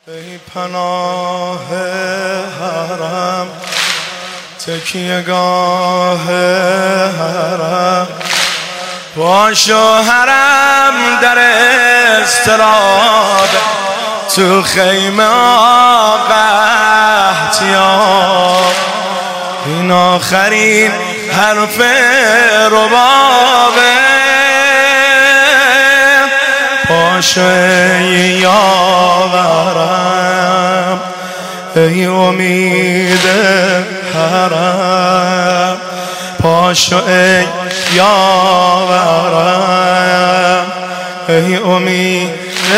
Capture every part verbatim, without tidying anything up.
ای پناه حرم، تکیهگاه حرم، باش و حرم در اضطراب، تو خیمه آقا احتیاط. این آخرین حرف ربابه، باش ای یاورم، ای امید حرم، پاشو ای یاورم، ای امید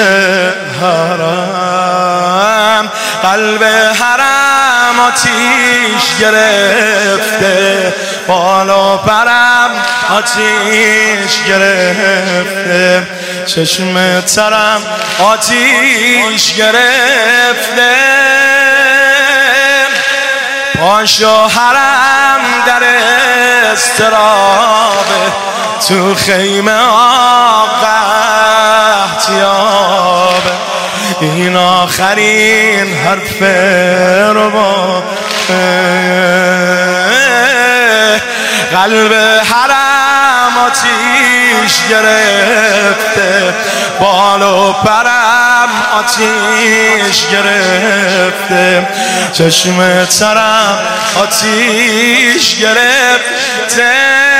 حرم. قلب حرم آتیش گرفته، بالا پرم آتیش گرفته، چشم ترم آتیش گرفته. پاشو حرم در اضطرابه، تو خیمه آقا احتیابه. این آخرین حرف ربابه، قلب حرم آتیش گرفته، بال و پرم آتیش گرفته، چشم ترم آتیش گرفته.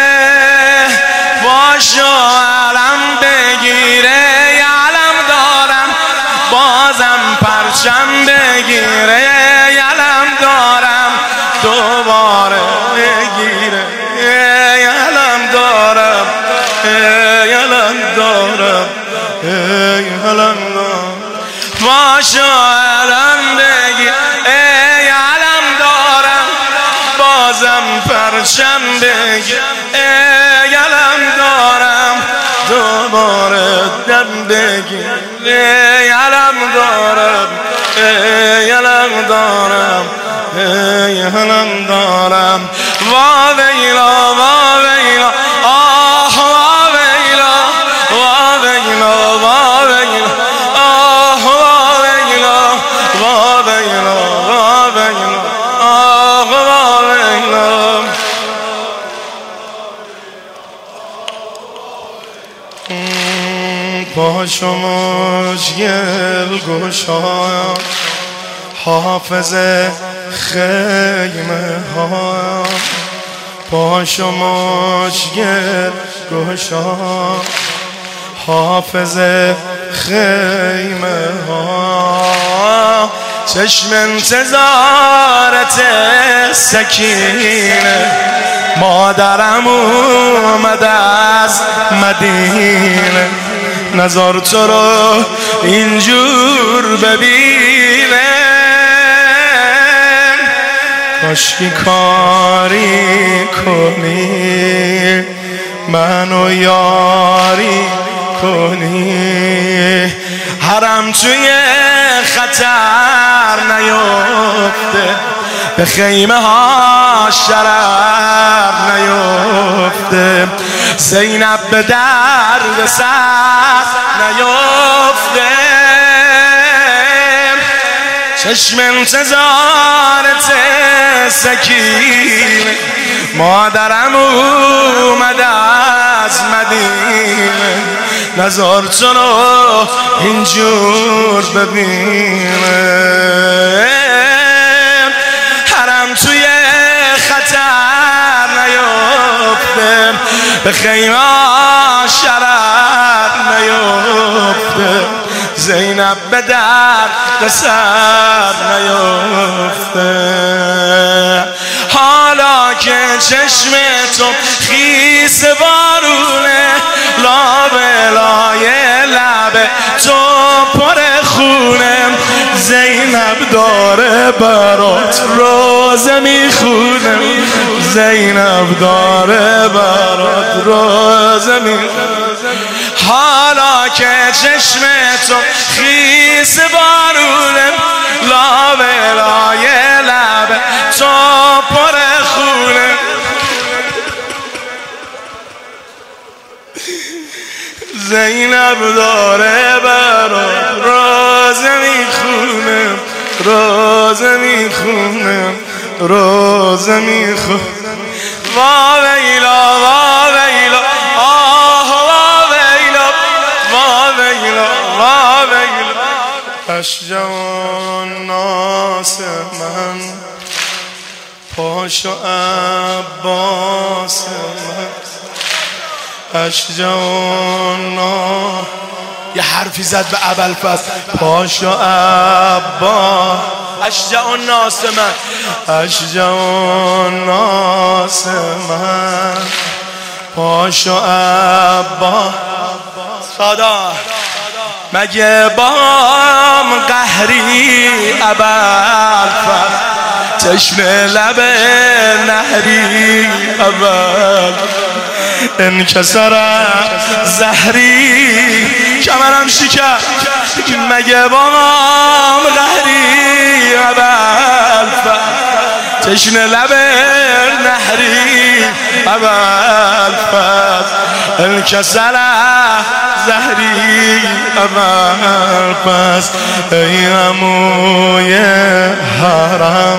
باشو علم بگیره، علم دارم بازم پرچم بگیره، علم دارم دوباره بگیره، علم دارم، علم دارم، علم دارم. باشو علم بگیر، علم دارم بازم پرچم بگیر، علم دارم دوباره دم بگیر، علم دارم، علم دارم، علم دارم. وا ویلا، وا ویلا، آه وا ویلا، وا ویلا، وا ویلا، آه وا ویلا، وا ویلا، وا ویلا، آه وا ویلا. پاشو مشکل گشا، حافظ خیمه ها، پاشو مشکل گشا، حافظ خیمه ها. چشم انتظارت سکینه، مادرم اومد از مدینه، نظر تو رو اینجور ببینه. کاشکی کاری کنی، منو یاری کنی، حرم توی خطر نیفته، به خیمه ها شرر نیفته، زینب به درد سر نیفته. چشم انتظارت سکینه، مادرم اومد از مدینه، نظر تو رو اینجور ببینه. حرم توی خطر نیفته، به خیمه شرر نیفته، زینب به درد سر نیفته. حالا که چشم تو خیس بارونه، لابلای لب تو پر خونه، زینب داره برات روزه میخونه، زینب داره برات روزه میخونه. حالا که چشم تو خیس بارونه، لابلای لب تو پر خونه، زینب داره برات روزه میخونه. روزه میخونم روزه میخونم وا ویلا وا ویلا آه وا ویلا وا ویلا وا ویلا اشجع الناس من پاشو عباس من اشجع الناس یه حرفی زد به ابوالفضل پاشو عباس اشجع الناس من اشجع الناس من پاشو عباس صدا مگه بام قهری ابوالفضل چشم لب نهری اول انکسر زهری کمرم شکر مگه بام قهری ابوالفضل چشم لب نهری ابوالفضل انکسر زهری ابوالفضل ای عموی حرم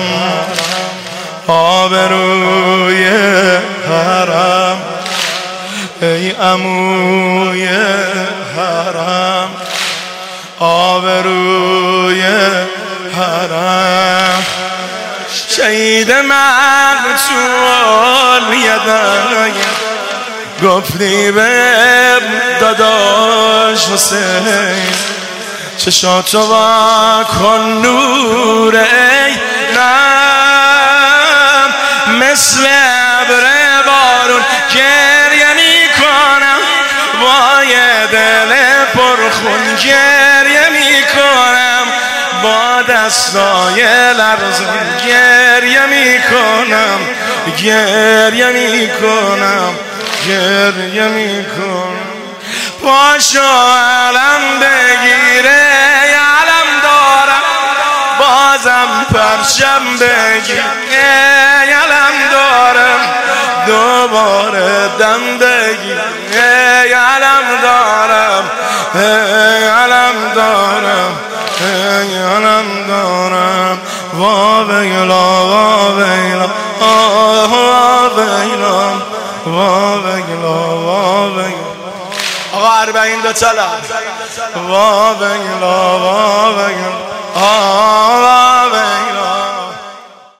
آبروی حرم ای عموی حرم آبروی حرم شهید مقتول یدای گفتی به داداش حسین چشاتو وا کن نور ای نم مثل ابر بارون گریه میکنم وای دل پرخون گریه میکنم با دستای لرزان گریه میکنم گریه میکنم گریه میکنم پاشو علم بگیره علم دارم بازم پرچم بگیره علم دارم دوباره دم بگیره علم دارم علم دارم علم دارم وا ویلا وا ویلا وا ویلا وا ویلا وا ویلا آقا اربعین دو طلب وا ویلا وا ویلا وا ویلا